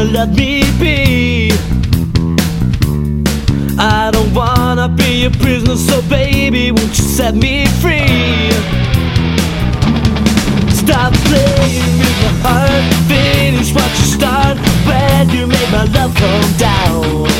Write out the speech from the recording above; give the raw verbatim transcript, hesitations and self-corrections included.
let me be. I don't wanna be a prisoner, so baby, won't you set me free? Stop playing with my heart, finish what you start. When you make my love come down,